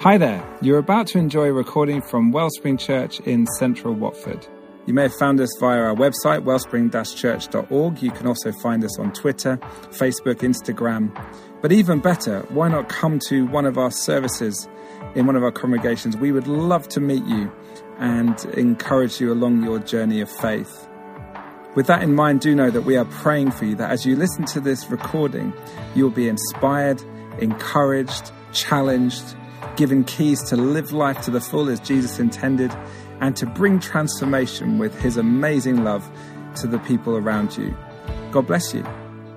Hi there, you're about to enjoy a recording from Wellspring Church in central Watford. You may have found us via our website, wellspring-church.org. You can also find us on Twitter, Facebook, Instagram. But even better, why not come to one of our services in one of our congregations? We would love to meet you and encourage you along your journey of faith. With that in mind, do know that we are praying for you, that as you listen to this recording, you will be inspired, encouraged, challenged, given keys to live life to the full as Jesus intended, and to bring transformation with his amazing love to the people around you. God bless you.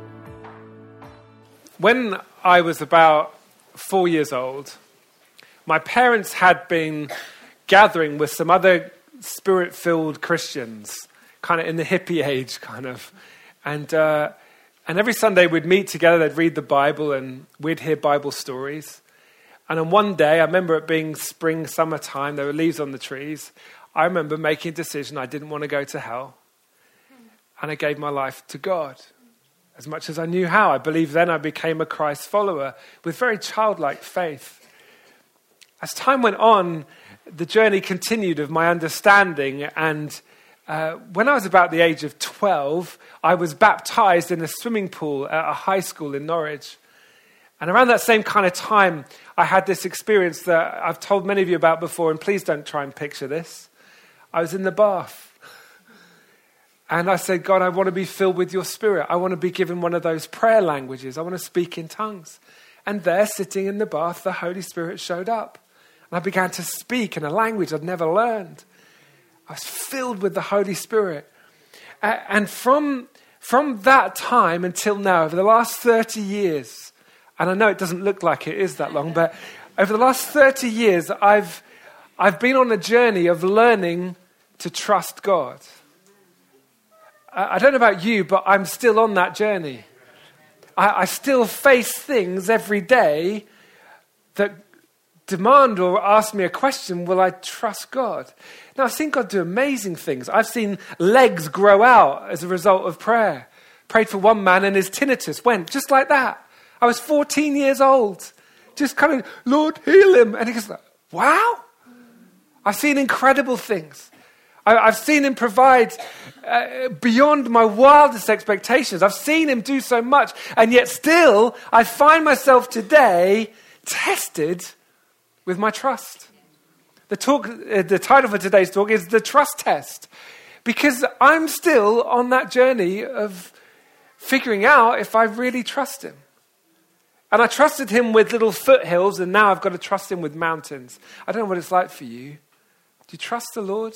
When I was about 4 years old, my parents had been gathering with some other spirit-filled Christians, kind of in the hippie age, kind of. And every Sunday we'd meet together, they'd read the Bible, and we'd hear Bible stories. And on one day, I remember it being spring, summertime, there were leaves on the trees. I remember making a decision I didn't want to go to hell. And I gave my life to God. As much as I knew how, I believe then I became a Christ follower with very childlike faith. As time went on, the journey continued of my understanding. And when I was about the age of 12, I was baptized in a swimming pool at a high school in Norwich. And around that same kind of time, I had this experience that I've told many of you about before, and please don't try and picture this. I was in the bath. And I said, God, I want to be filled with your spirit. I want to be given one of those prayer languages. I want to speak in tongues. And there, sitting in the bath, the Holy Spirit showed up. And I began to speak in a language I'd never learned. I was filled with the Holy Spirit. And from that time until now, over the last 30 years, and I know it doesn't look like it is that long, but over the last 30 years, I've been on a journey of learning to trust God. I don't know about you, but I'm still on that journey. I still face things every day that demand or ask me a question, will I trust God? Now, I've seen God do amazing things. I've seen legs grow out as a result of prayer. Prayed for one man and his tinnitus went just like that. I was 14 years old, just kind of, Lord, heal him. And he goes, wow. I've seen incredible things. I've seen him provide beyond my wildest expectations. I've seen him do so much. And yet still, I find myself today tested with my trust. The title for today's talk is The Trust Test. Because I'm still on that journey of figuring out if I really trust him. And I trusted him with little foothills, and now I've got to trust him with mountains. I don't know what it's like for you. Do you trust the Lord?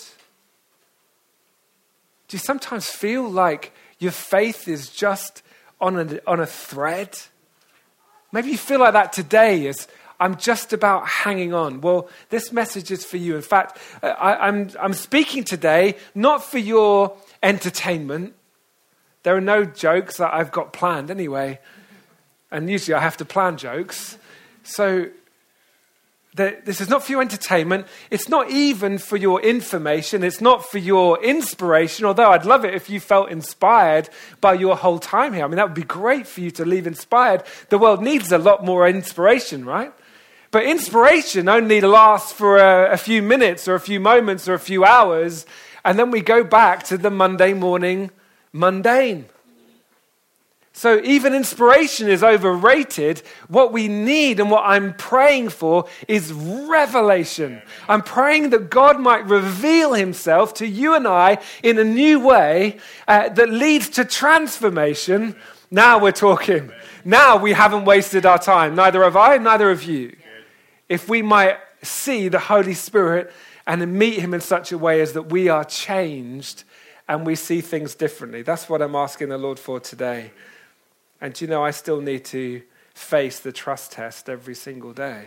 Do you sometimes feel like your faith is just on a thread? Maybe you feel like that today as I'm just about hanging on. Well, this message is for you. In fact, I'm speaking today not for your entertainment. There are no jokes that I've got planned anyway. And usually I have to plan jokes. So this is not for your entertainment. It's not even for your information. It's not for your inspiration, although I'd love it if you felt inspired by your whole time here. I mean, that would be great for you to leave inspired. The world needs a lot more inspiration, right? But inspiration only lasts for a few minutes or a few moments or a few hours, and then we go back to the Monday morning mundane. So even inspiration is overrated. What we need and what I'm praying for is revelation. I'm praying that God might reveal himself to you and I in a new way that leads to transformation. Now we're talking. Now we haven't wasted our time. Neither have I, neither have you. If we might see the Holy Spirit and meet him in such a way as that we are changed and we see things differently. That's what I'm asking the Lord for today. And you know, I still need to face the trust test every single day.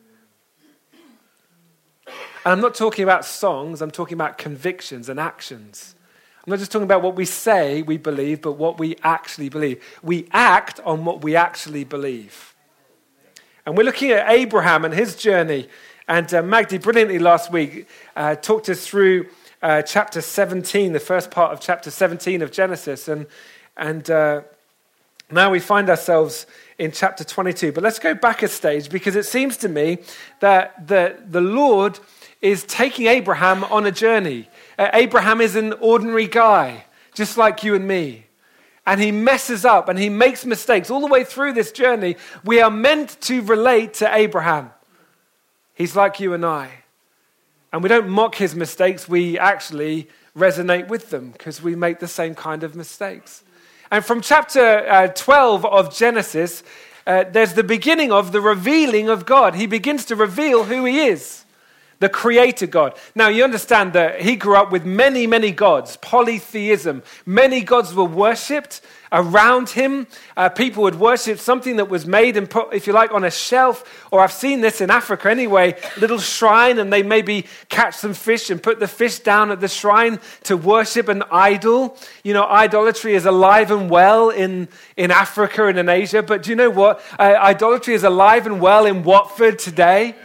And I'm not talking about songs, I'm talking about convictions and actions. I'm not just talking about what we say we believe, but what we actually believe. We act on what we actually believe. And we're looking at Abraham and his journey. And Magdi brilliantly last week talked us through chapter 17, the first part of chapter 17 of Genesis. And Now we find ourselves in chapter 22. But let's go back a stage, because it seems to me that the Lord is taking Abraham on a journey. Abraham is an ordinary guy, just like you and me. And he messes up and he makes mistakes. All the way through this journey, we are meant to relate to Abraham. He's like you and I. And we don't mock his mistakes. We actually resonate with them because we make the same kind of mistakes. And from chapter 12 of Genesis, there's the beginning of the revealing of God. He begins to reveal who he is. The creator God. Now you understand that he grew up with many, many gods, polytheism. Many gods were worshipped around him. People would worship something that was made and put, if you like, on a shelf. Or I've seen this in Africa anyway, little shrine, and they maybe catch some fish and put the fish down at the shrine to worship an idol. You know, idolatry is alive and well in Africa and in Asia. But do you know what? Idolatry is alive and well in Watford today.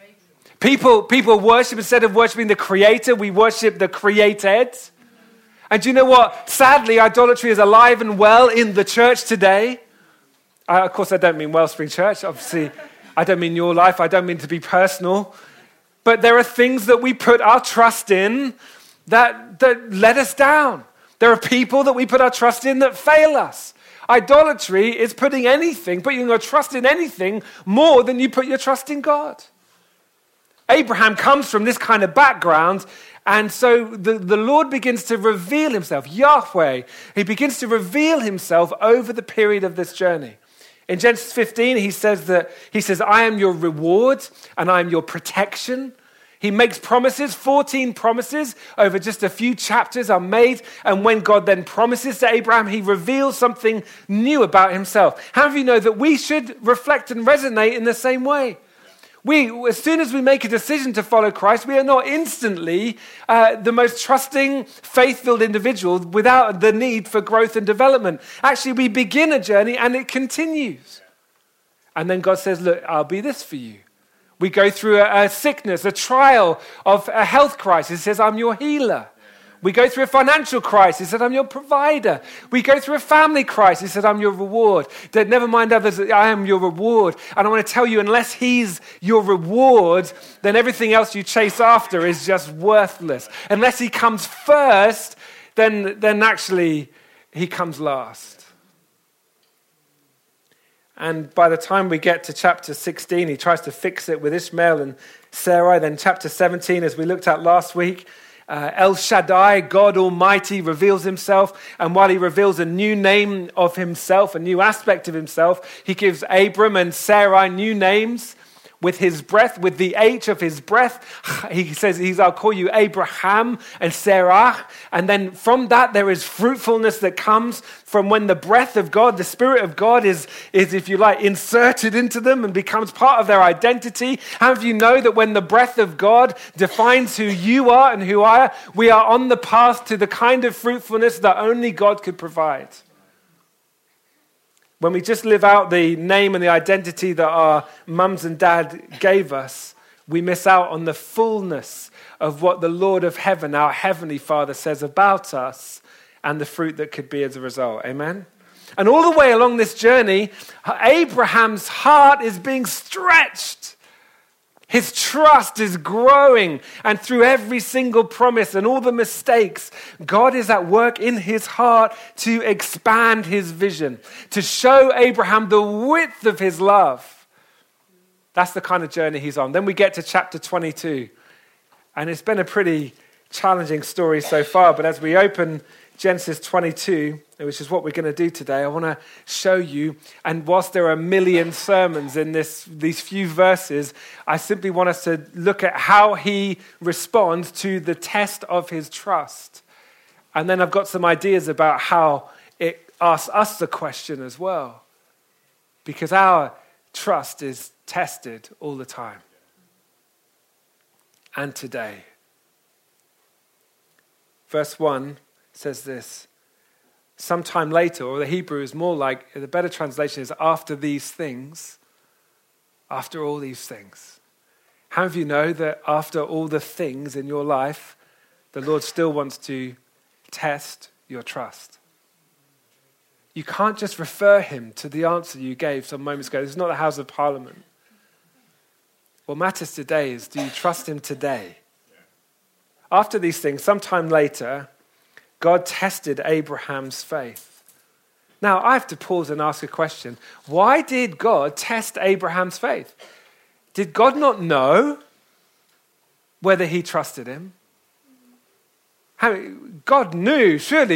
People worship, instead of worshiping the creator, we worship the created. And do you know what? Sadly, idolatry is alive and well in the church today. Of course, I don't mean Wellspring Church. Obviously, I don't mean your life. I don't mean to be personal. But there are things that we put our trust in that let us down. There are people that we put our trust in that fail us. Idolatry is putting your trust in anything more than you put your trust in God. Abraham comes from this kind of background, and so the Lord begins to reveal himself, Yahweh. He begins to reveal himself over the period of this journey. In Genesis 15, he says, I am your reward and I am your protection. He makes promises, 14 promises over just a few chapters are made. And when God then promises to Abraham, he reveals something new about himself. How do you know that we should reflect and resonate in the same way? As soon as we make a decision to follow Christ, we are not instantly the most trusting, faith-filled individual without the need for growth and development. Actually, we begin a journey and it continues. And then God says, look, I'll be this for you. We go through a sickness, a trial of a health crisis. He says, I'm your healer. We go through a financial crisis. He said, I'm your provider. We go through a family crisis. He said, I'm your reward. Never mind others, I am your reward. And I want to tell you, unless he's your reward, then everything else you chase after is just worthless. Unless he comes first, then actually he comes last. And by the time we get to chapter 16, he tries to fix it with Ishmael and Sarai. Then chapter 17, as we looked at last week, El Shaddai, God Almighty, reveals himself. And while he reveals a new name of himself, a new aspect of himself, he gives Abram and Sarai new names with his breath, with the H of his breath. He says, I'll call you Abraham and Sarah. And then from that, there is fruitfulness that comes from when the breath of God, the Spirit of God is, if you like, inserted into them and becomes part of their identity. How do you know that when the breath of God defines who you are and who I are, we are on the path to the kind of fruitfulness that only God could provide? When we just live out the name and the identity that our mums and dad gave us, we miss out on the fullness of what the Lord of heaven, our heavenly Father, says about us and the fruit that could be as a result. Amen? And all the way along this journey, Abraham's heart is being stretched. His trust is growing, and through every single promise and all the mistakes, God is at work in his heart to expand his vision, to show Abraham the width of his love. That's the kind of journey he's on. Then we get to chapter 22, and it's been a pretty challenging story so far, but as we open Genesis 22, which is what we're going to do today, I want to show you, and whilst there are a million sermons in these few verses, I simply want us to look at how he responds to the test of his trust. And then I've got some ideas about how it asks us the question as well, because our trust is tested all the time. And today. Verse 1 says this, sometime later, or the Hebrew is more like, the better translation is after these things, after all these things. How do you know that after all the things in your life, the Lord still wants to test your trust? you can't just refer him to the answer you gave some moments ago. This is not the House of Parliament. What matters today is, do you trust him today? After these things, sometime later, God tested Abraham's faith. Now, I have to pause and ask a question. Why did God test Abraham's faith? Did God not know whether he trusted him? God knew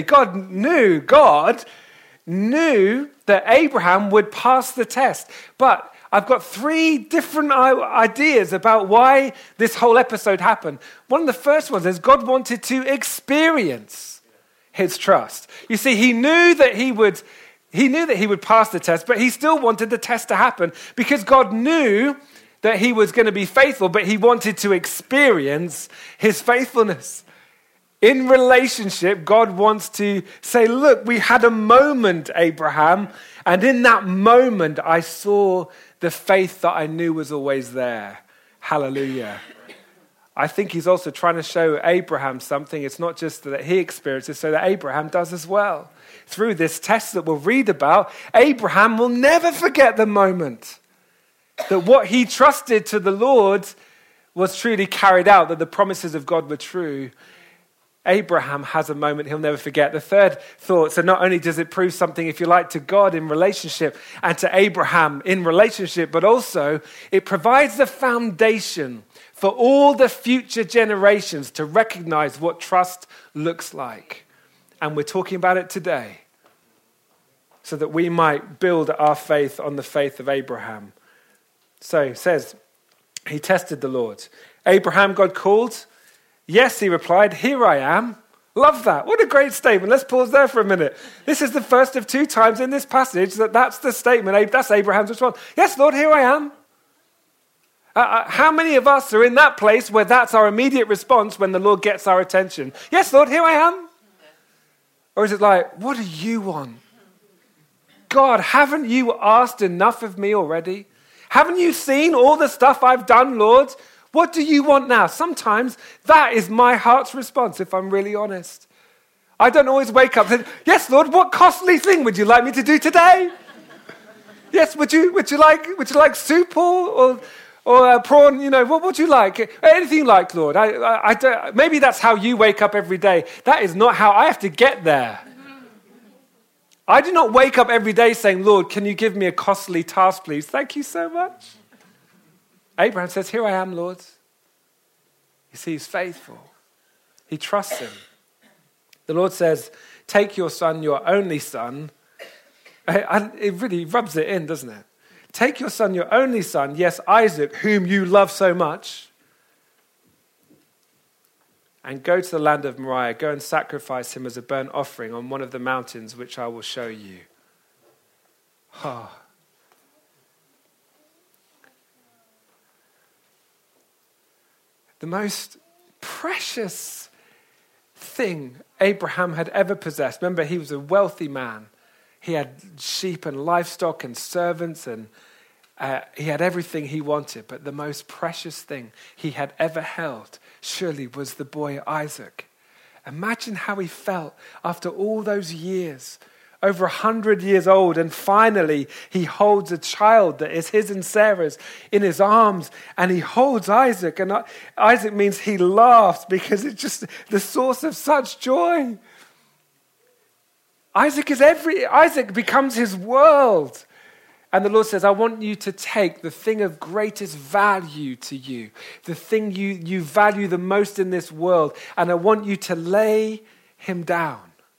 that Abraham would pass the test. But I've got 3 different ideas about why this whole episode happened. One of the first ones is God wanted to experience his trust. You see, he knew that he would pass the test, but he still wanted the test to happen because God knew that he was going to be faithful, but he wanted to experience his faithfulness. In relationship, God wants to say, look, we had a moment, Abraham, and in that moment, I saw the faith that I knew was always there. Hallelujah. I think he's also trying to show Abraham something. It's not just that he experiences, so that Abraham does as well. Through this test that we'll read about, Abraham will never forget the moment that what he trusted to the Lord was truly carried out, that the promises of God were true. Abraham has a moment he'll never forget. The third thought, so not only does it prove something, if you like, to God in relationship and to Abraham in relationship, but also it provides the foundation for all the future generations to recognize what trust looks like. And we're talking about it today so that we might build our faith on the faith of Abraham. So it says, he tested the Lord. Abraham, God called. Yes, he replied, here I am. Love that. What a great statement. Let's pause there for a minute. This is the first of 2 times in this passage that's the statement. That's Abraham's response. Yes, Lord, here I am. How many of us are in that place where that's our immediate response when the Lord gets our attention? Yes, Lord, here I am. Or is it like, what do you want? God, haven't you asked enough of me already? Haven't you seen all the stuff I've done, Lord? What do you want now? Sometimes that is my heart's response, if I'm really honest. I don't always wake up and say, yes, Lord, what costly thing would you like me to do today? Yes, would you like soup or prawn? You know, what would you like? Anything you like, Lord. I don't, maybe that's how you wake up every day. That is not how I have to get there. I do not wake up every day saying, Lord, can you give me a costly task, please? Thank you so much. Abraham says, here I am, Lord. You see, he's faithful. He trusts him. The Lord says, take your son, your only son. And it really rubs it in, doesn't it? Take your son, your only son, yes, Isaac, whom you love so much, and go to the land of Moriah. Go and sacrifice him as a burnt offering on one of the mountains which I will show you. The most precious thing Abraham had ever possessed. Remember, he was a wealthy man. He had sheep and livestock and servants, and he had everything he wanted. But the most precious thing he had ever held surely was the boy Isaac. Imagine how he felt after all those years, over 100 years old, and finally he holds a child that is his and Sarah's in his arms, and he holds Isaac, and Isaac means he laughs because it's just the source of such joy. Isaac becomes his world. And the Lord says, I want you to take the thing of greatest value to you, the thing you value the most in this world, and I want you to lay him down.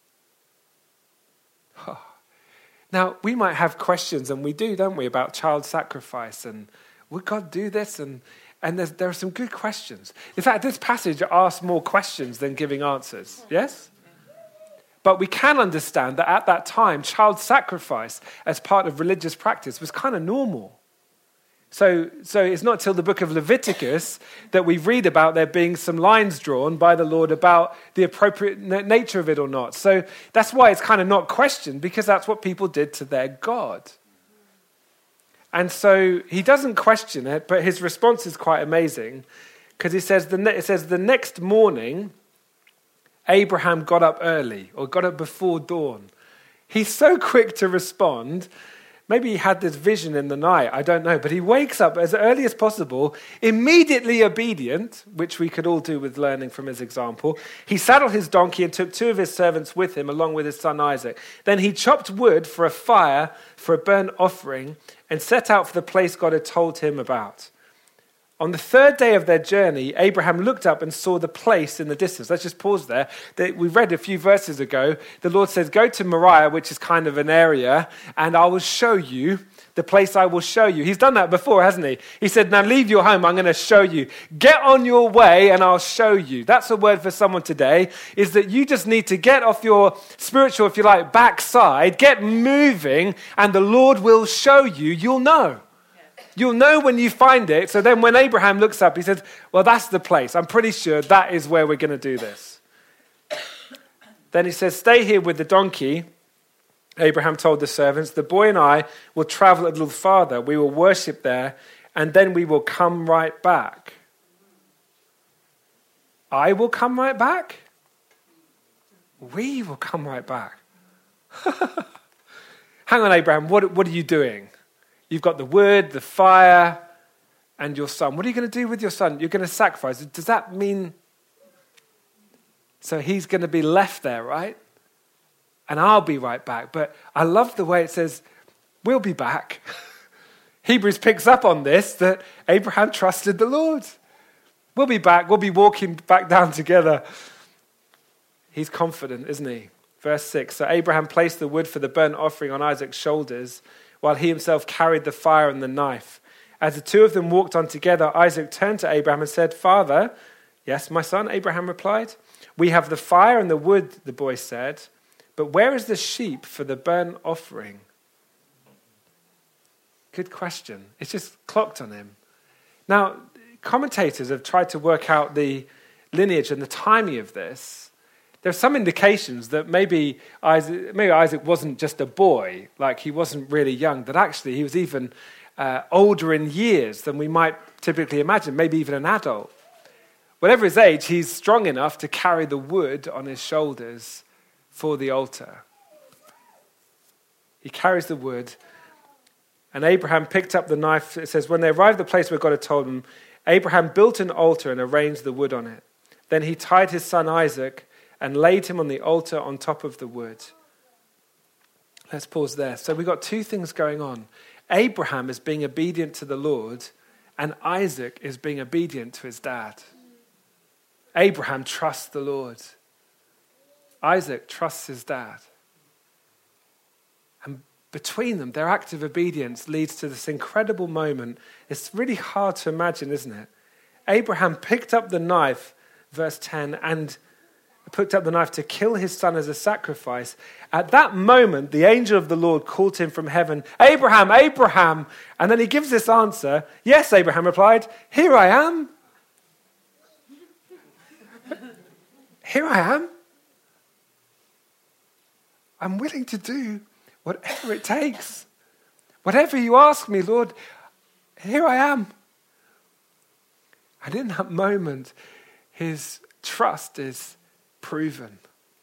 Now, we might have questions, and we do, don't we, about child sacrifice, and would God do this? And there are some good questions. In fact, this passage asks more questions than giving answers, yes? But we can understand that at that time, child sacrifice as part of religious practice was kind of normal. So it's not till the book of Leviticus that we read about there being some lines drawn by the Lord about the appropriate nature of it or not. So that's why it's kind of not questioned, because that's what people did to their God. And so he doesn't question it, but his response is quite amazing, because it says the next morning, Abraham got up early, or got up before dawn. He's so quick to respond. Maybe he had this vision in the night, I don't know. But he wakes up as early as possible, immediately obedient, which we could all do with learning from his example. He saddled his donkey and took 2 of his servants with him, along with his son Isaac. Then he chopped wood for a fire, for a burnt offering, and set out for the place God had told him about. On the 3rd day of their journey, Abraham looked up and saw the place in the distance. Let's just pause there. We read a few verses ago. The Lord says, go to Moriah, which is kind of an area, and I will show you the place I will show you. He's done that before, hasn't he? He said, now leave your home, I'm going to show you. Get on your way and I'll show you. That's a word for someone today, is that you just need to get off your spiritual, if you like, backside, get moving, and the Lord will show you. You'll know. You'll know when you find it. So then when Abraham looks up, he says, well, that's the place. I'm pretty sure that is where we're going to do this. Then he says, stay here with the donkey. Abraham told the servants, the boy and I will travel a little farther. We will worship there, and then we will come right back. I will come right back? We will come right back. Hang on, Abraham, what are you doing? You've got the wood, the fire, and your son. What are you going to do with your son? You're going to sacrifice. Does that mean... So he's going to be left there, right? And I'll be right back. But I love the way it says, we'll be back. Hebrews picks up on this, that Abraham trusted the Lord. We'll be back. We'll be walking back down together. He's confident, isn't he? Verse 6, so Abraham placed the wood for the burnt offering on Isaac's shoulders, while he himself carried the fire and the knife. As the 2 of them walked on together, Isaac turned to Abraham and said, Father, yes, my son, Abraham replied. We have the fire and the wood, the boy said, but where is the sheep for the burnt offering? Good question. It's just clocked on him. Now, commentators have tried to work out the lineage and the timing of this. There's some indications that maybe Isaac wasn't just a boy, like he wasn't really young, that actually he was even older in years than we might typically imagine, maybe even an adult. Whatever his age, he's strong enough to carry the wood on his shoulders for the altar. He carries the wood, and Abraham picked up the knife. It says, when they arrived at the place where God had told him, Abraham built an altar and arranged the wood on it. Then he tied his son Isaac and laid him on the altar on top of the wood. Let's pause there. So we've got 2 things going on. Abraham is being obedient to the Lord, and Isaac is being obedient to his dad. Abraham trusts the Lord. Isaac trusts his dad. And between them, their act of obedience leads to this incredible moment. It's really hard to imagine, isn't it? Abraham picked up the knife, verse 10, and picked up the knife to kill his son as a sacrifice. At that moment, the angel of the Lord called him from heaven, Abraham, Abraham. And then he gives this answer. Yes, Abraham replied, here I am. Here I am. I'm willing to do whatever it takes. Whatever you ask me, Lord, here I am. And in that moment, his trust is proven.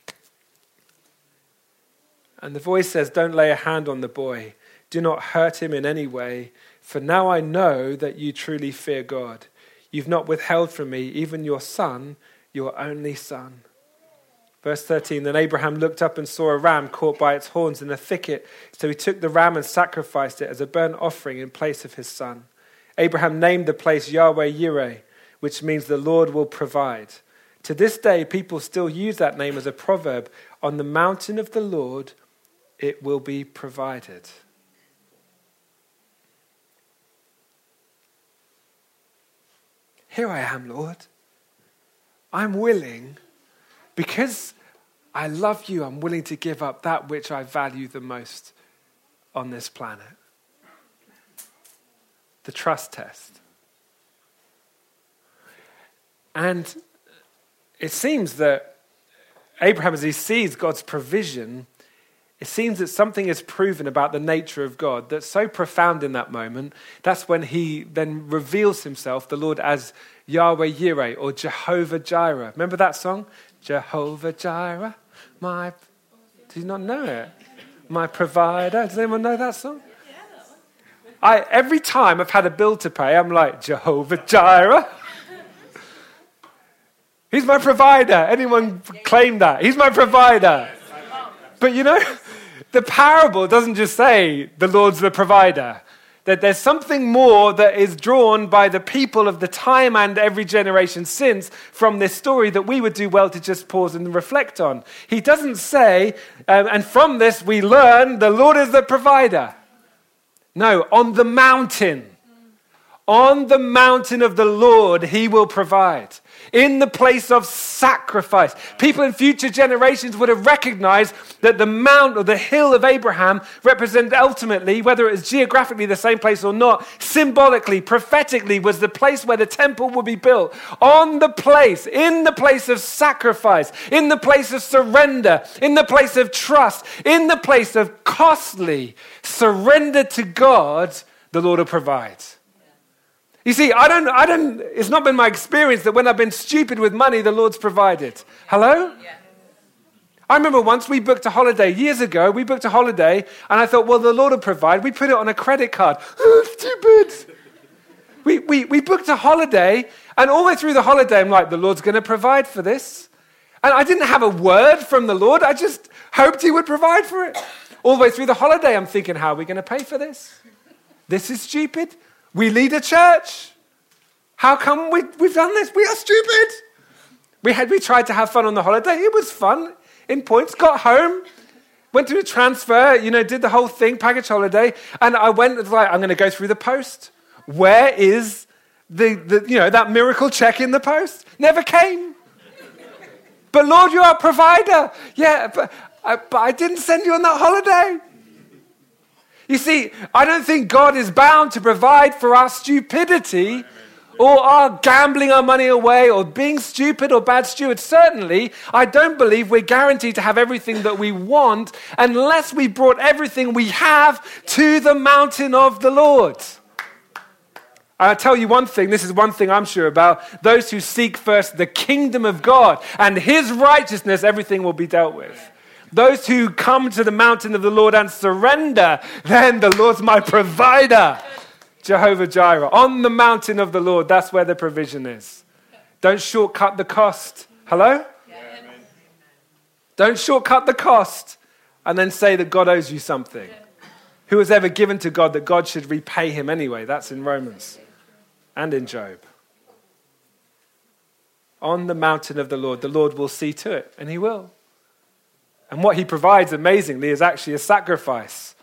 And the voice says, don't lay a hand on the boy. Do not hurt him in any way. For now I know that you truly fear God. You've not withheld from me even your son, your only son. Verse 13, then Abraham looked up and saw a ram caught by its horns in a thicket. So he took the ram and sacrificed it as a burnt offering in place of his son. Abraham named the place Yahweh Yireh, which means the Lord will provide. To this day, people still use that name as a proverb. On the mountain of the Lord, it will be provided. Here I am, Lord. I'm willing, because I love you, I'm willing to give up that which I value the most on this planet. The trust test. And it seems that Abraham, as he sees God's provision, it seems that something is proven about the nature of God that's so profound in that moment. That's when he then reveals himself, the Lord, as Yahweh Yireh or Jehovah Jireh. Remember that song? Jehovah Jireh, my... Do you not know it? my provider. Does anyone know that song? Every time I've had a bill to pay, I'm like, Jehovah Jireh. He's my provider. Anyone claim that? He's my provider. But you know, the parable doesn't just say the Lord's the provider. That there's something more that is drawn by the people of the time and every generation since from this story that we would do well to just pause and reflect on. He doesn't say, and from this we learn the Lord is the provider. No, on the mountain of the Lord, he will provide. In the place of sacrifice. People in future generations would have recognized that the mount or the hill of Abraham represented ultimately, whether it was geographically the same place or not, symbolically, prophetically, was the place where the temple would be built. In the place of sacrifice, in the place of surrender, in the place of trust, in the place of costly surrender to God, the Lord will provide. You see, it's not been my experience that when I've been stupid with money, the Lord's provided. Hello? Yeah. I remember once we booked a holiday, years ago, and I thought, well, the Lord will provide. We put it on a credit card. Oh, stupid. We booked a holiday, and all the way through the holiday, I'm like, the Lord's going to provide for this. And I didn't have a word from the Lord. I just hoped he would provide for it. All the way through the holiday, I'm thinking, how are we going to pay for this? This is stupid. We lead a church. How come we've done this? We are stupid. We tried to have fun on the holiday. It was fun in points. Got home, went through a transfer, did the whole thing, package holiday. And I went, I'm going to go through the post. Where is that miracle check in the post? Never came. But Lord, you are a provider. Yeah, but I didn't send you on that holiday. You see, I don't think God is bound to provide for our stupidity or our gambling our money away or being stupid or bad stewards. Certainly, I don't believe we're guaranteed to have everything that we want unless we brought everything we have to the mountain of the Lord. I'll tell you one thing, this is one thing I'm sure about. Those who seek first the kingdom of God and his righteousness, everything will be dealt with. Those who come to the mountain of the Lord and surrender, then the Lord's my provider. Jehovah Jireh. On the mountain of the Lord, that's where the provision is. Don't shortcut the cost. Hello? Yeah. Don't shortcut the cost and then say that God owes you something. Yeah. Who has ever given to God that God should repay him anyway? That's in Romans and in Job. On the mountain of the Lord will see to it, and he will. And what he provides, amazingly, is actually a sacrifice.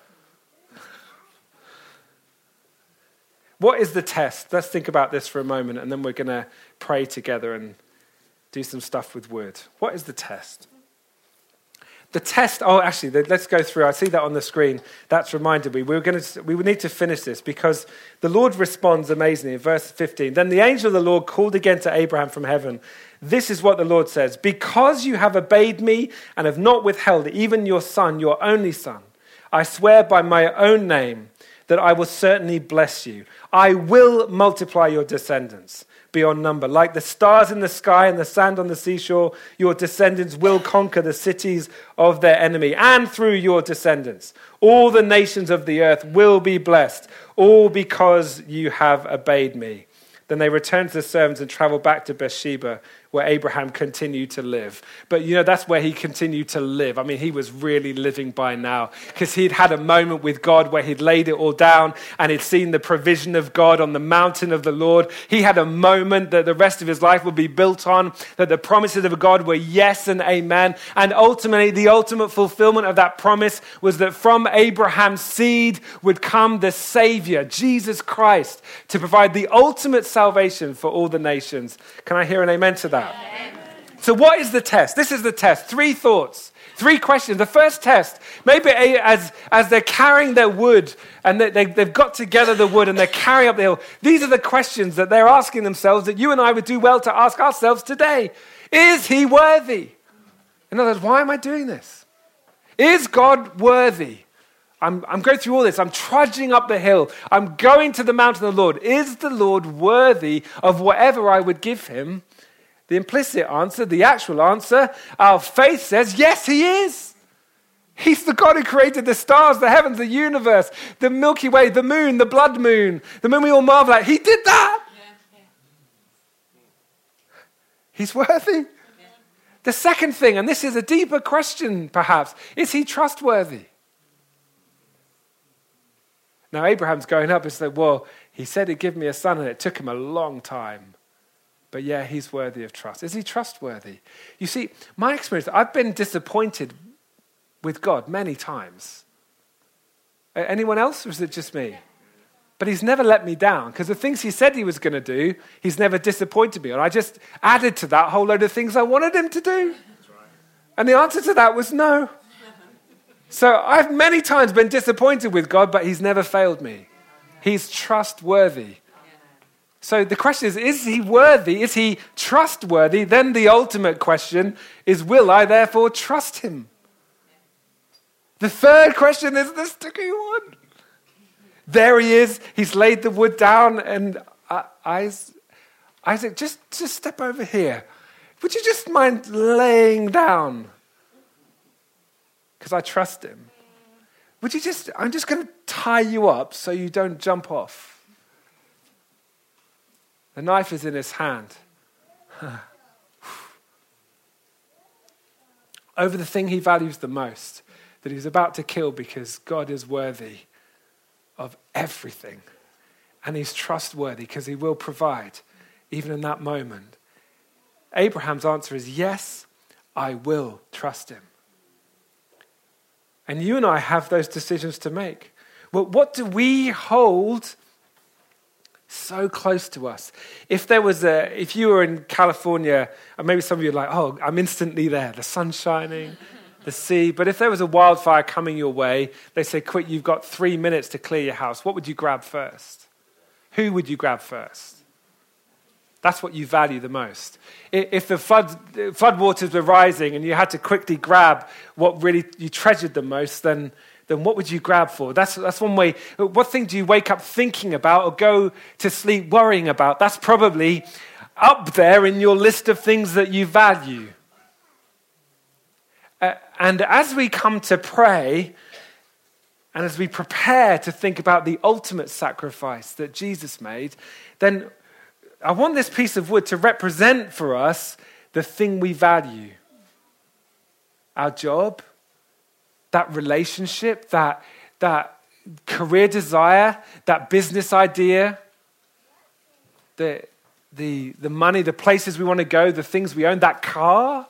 What is the test? Let's think about this for a moment, and then we're going to pray together and do some stuff with wood. What is the test? The test, let's go through. I see that on the screen. That's reminded me. We need to finish this because the Lord responds amazingly in verse 15. Then the angel of the Lord called again to Abraham from heaven. This is what the Lord says. Because you have obeyed me and have not withheld even your son, your only son, I swear by my own name that I will certainly bless you. I will multiply your descendants beyond number. Like the stars in the sky and the sand on the seashore, your descendants will conquer the cities of their enemy. And through your descendants, all the nations of the earth will be blessed, all because you have obeyed me. Then they returned to the servants and traveled back to Beersheba, where Abraham continued to live. But that's where he continued to live. I mean, he was really living by now because he'd had a moment with God where he'd laid it all down and he'd seen the provision of God on the mountain of the Lord. He had a moment that the rest of his life would be built on, that the promises of God were yes and amen. And ultimately, the ultimate fulfillment of that promise was that from Abraham's seed would come the Savior, Jesus Christ, to provide the ultimate salvation for all the nations. Can I hear an amen to that? Amen. So what is the test? This is the test. 3 thoughts, 3 questions. The first test, maybe as they're carrying their wood and they've got together the wood and they're carrying up the hill, these are the questions that they're asking themselves that you and I would do well to ask ourselves today. Is he worthy? In other words, why am I doing this? Is God worthy? I'm going through all this. I'm trudging up the hill. I'm going to the mountain of the Lord. Is the Lord worthy of whatever I would give him? The implicit answer, the actual answer, our faith says, yes, he is. He's the God who created the stars, the heavens, the universe, the Milky Way, the moon, the blood moon, the moon we all marvel at. He did that. Yeah. He's worthy. Yeah. The second thing, and this is a deeper question perhaps, is he trustworthy? Now Abraham's going up and saying, well, he said he'd give me a son and it took him a long time. But yeah, he's worthy of trust. Is he trustworthy? You see, my experience, I've been disappointed with God many times. Anyone else, or is it just me? But he's never let me down, because the things he said he was going to do, he's never disappointed me on. I just added to that a whole load of things I wanted him to do. That's right. And the answer to that was no. So I've many times been disappointed with God, but he's never failed me. He's trustworthy. So the question is he worthy? Is he trustworthy? Then the ultimate question is, will I therefore trust him? The third question is the sticky one. There he is. He's laid the wood down, and Isaac, just step over here. Would you just mind laying down? Because I trust him. I'm just going to tie you up so you don't jump off. The knife is in his hand. Over the thing he values the most, that he's about to kill, because God is worthy of everything. And he's trustworthy because he will provide, even in that moment. Abraham's answer is, yes, I will trust him. And you and I have those decisions to make. Well, what do we hold so close to us? If you were in California, and maybe some of you are like, oh, I'm instantly there. The sun's shining, the sea. But if there was a wildfire coming your way, they say, quick, you've got 3 minutes to clear your house. What would you grab first? Who would you grab first? That's what you value the most. If the floodwaters were rising and you had to quickly grab what really you treasured the most, then what would you grab for? That's one way. What thing do you wake up thinking about or go to sleep worrying about? That's probably up there in your list of things that you value. And as we come to pray, and as we prepare to think about the ultimate sacrifice that Jesus made, then I want this piece of wood to represent for us the thing we value. Our job, that relationship, that career desire, that business idea, the money, the places we want to go, the things we own, that car,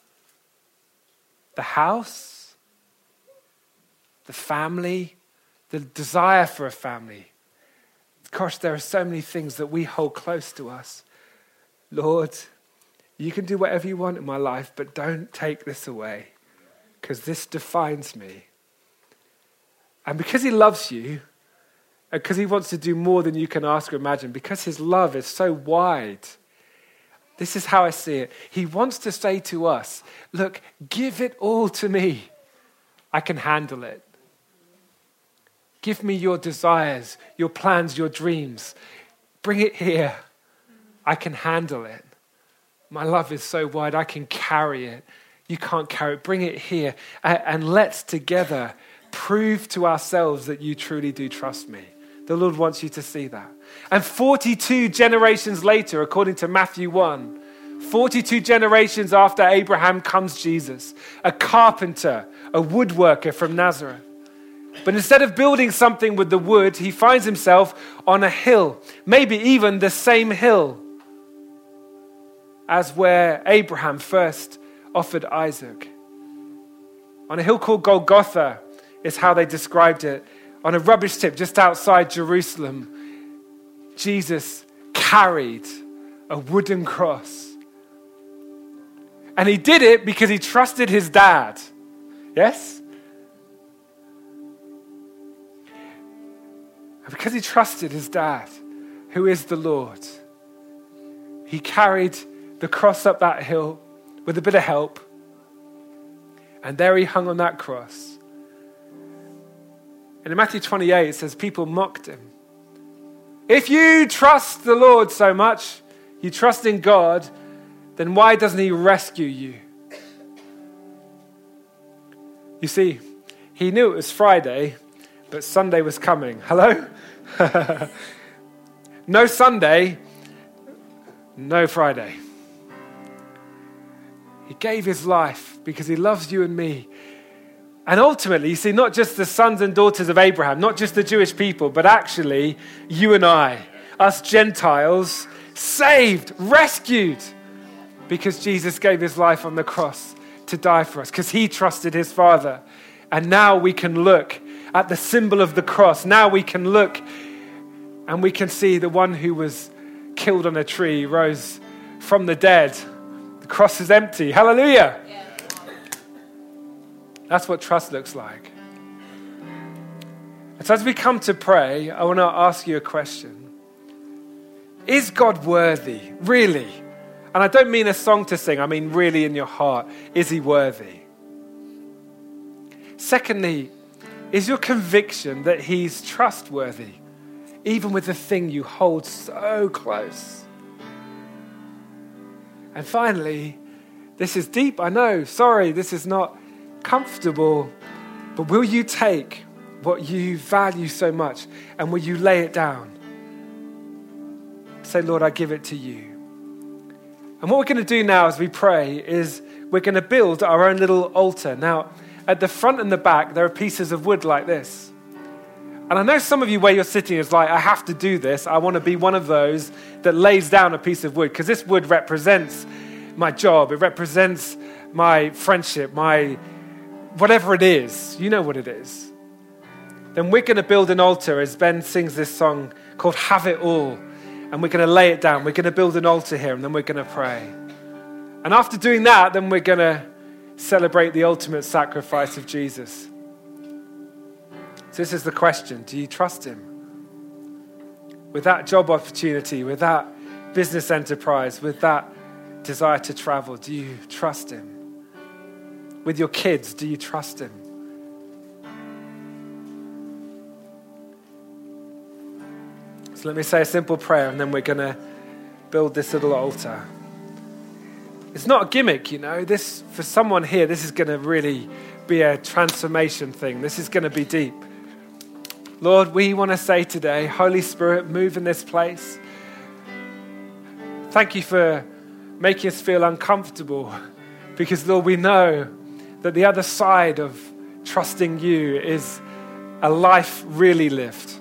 the house, the family, the desire for a family. Gosh, there are so many things that we hold close to us. Lord, you can do whatever you want in my life, but don't take this away, because this defines me. And because he loves you, and because he wants to do more than you can ask or imagine, because his love is so wide, this is how I see it. He wants to say to us, look, give it all to me. I can handle it. Give me your desires, your plans, your dreams. Bring it here. I can handle it. My love is so wide, I can carry it. You can't carry it. Bring it here. And let's together prove to ourselves that you truly do trust me. The Lord wants you to see that. And 42 generations later, according to Matthew 1, 42 generations after Abraham comes Jesus, a carpenter, a woodworker from Nazareth. But instead of building something with the wood, he finds himself on a hill, maybe even the same hill as where Abraham first offered Isaac. On a hill called Golgotha is how they described it. On a rubbish tip just outside Jerusalem, Jesus carried a wooden cross. And he did it because he trusted his dad. Yes? Because he trusted his dad, who is the Lord, he carried the cross up that hill with a bit of help. And there he hung on that cross. And in Matthew 28, it says people mocked him. If you trust the Lord so much, you trust in God, then why doesn't he rescue you? You see, He knew it was Friday, but Sunday was coming. Hello? No Sunday, no Friday. He gave his life because he loves you and me. And ultimately, you see, not just the sons and daughters of Abraham, not just the Jewish people, but actually you and I, us Gentiles, saved, rescued, because Jesus gave his life on the cross to die for us, because he trusted his Father. And now we can look at the symbol of the cross. Now we can look and we can see the one who was killed on a tree rose from the dead. The cross is empty. Hallelujah. Yeah. That's what trust looks like. And so as we come to pray, I want to ask you a question. Is God worthy? Really? And I don't mean a song to sing. I mean really in your heart. Is he worthy? Secondly, is your conviction that he's trustworthy, even with the thing you hold so close? And finally, this is deep, I know. Sorry, this is not comfortable. But will you take what you value so much and will you lay it down? Say, Lord, I give it to you. And what we're going to do now as we pray is we're going to build our own little altar. Now, at the front and the back, there are pieces of wood like this. And I know some of you where you're sitting is like, I have to do this. I want to be one of those that lays down a piece of wood, because this wood represents my job. It represents my friendship, my whatever it is. You know what it is. Then we're going to build an altar as Ben sings this song called Have It All. And we're going to lay it down. We're going to build an altar here, and then we're going to pray. And after doing that, then we're going to celebrate the ultimate sacrifice of Jesus. So this is the question. Do you trust him? With that job opportunity, with that business enterprise, with that desire to travel, do you trust him? With your kids, do you trust him? So let me say a simple prayer, and then we're going to build this little altar. It's not a gimmick, you know. This, for someone here, this is going to really be a transformation thing. This is going to be deep. Lord, we want to say today, Holy Spirit, move in this place. Thank you for making us feel uncomfortable, because, Lord, we know that the other side of trusting you is a life really lived.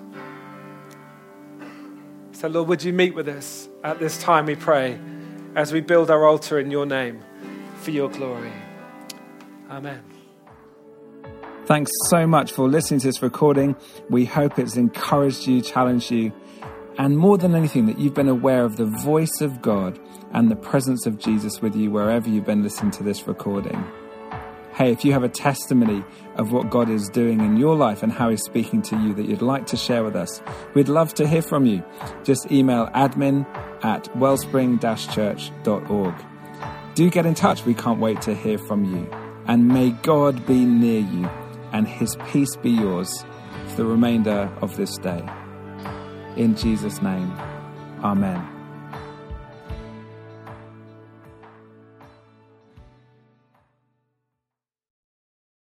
So, Lord, would you meet with us at this time, we pray, as we build our altar in your name for your glory. Amen. Thanks so much for listening to this recording. We hope it's encouraged you, challenged you, and more than anything, that you've been aware of the voice of God and the presence of Jesus with you wherever you've been listening to this recording. Hey, if you have a testimony of what God is doing in your life and how he's speaking to you that you'd like to share with us, we'd love to hear from you. Just email admin@wellspring-church.org. Do get in touch. We can't wait to hear from you. And may God be near you and his peace be yours for the remainder of this day. In Jesus' name, amen.